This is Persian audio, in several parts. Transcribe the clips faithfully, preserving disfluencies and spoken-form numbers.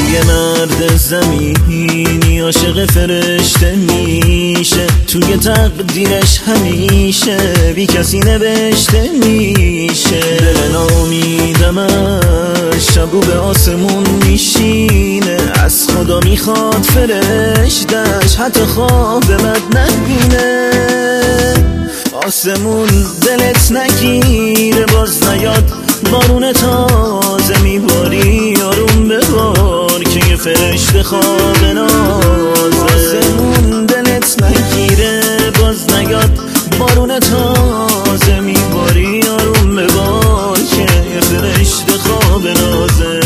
یه مرد زمینی عاشق فرشته میشه، توی تقدیرش همیشه بی کسی نوشته میشه. دل نامیدمش شبو به آسمون میشینه، از خدا میخواد فرشتش حتی خواب بد نبینه. آسمون دلت نگیره باز نیاد، بارون تازه میباری آروم ببار که یه فرشته خواب نازه. آسمون دلت نگیره باز نیاد، بارون تازه میباری آروم ببار که یه فرشته خواب نازه.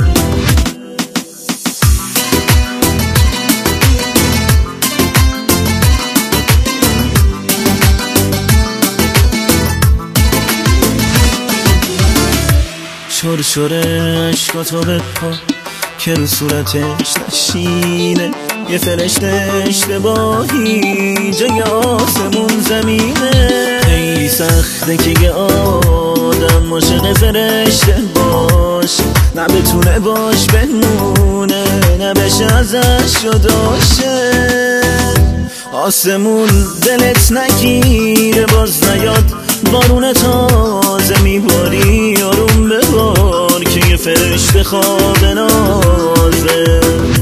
شور شور عشقاتو بپا که رو صورتش نشینه، یه فرشته اشتباهی جای آسمون زمینه. خیلی سخته که یه آدم عاشق فرشته باش، نه بتونه باش بمونه نه بشه ازش جداشه. آسمون دلت نگیره باز نیاد، بارون تازه میباری آروم ببار که یه فرشته خواب نازه.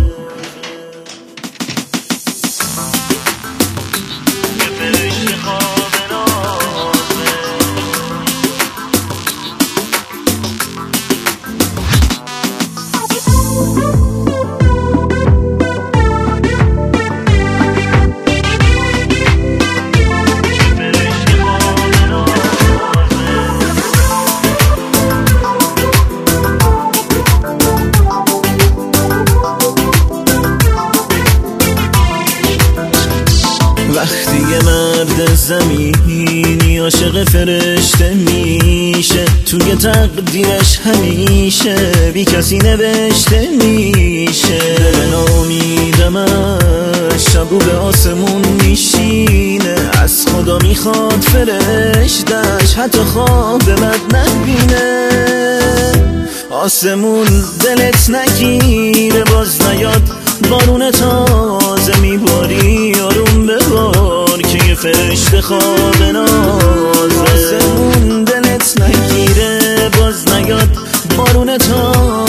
وقتی یه مرد زمینی عاشق فرشته میشه، توی تقدیرش همیشه بی کسی نوشته میشه. دل نامیدمش شبو به آسمون میشینه، از خدا میخواد فرشتش حتی خواب بد نبینه. آسمون دلت نگیره باز نیاد، بارون تازه میباری آروم ببار که یه فرشته خواب نازه. آسمون دلت نگیره باز نیاد، بارون تازه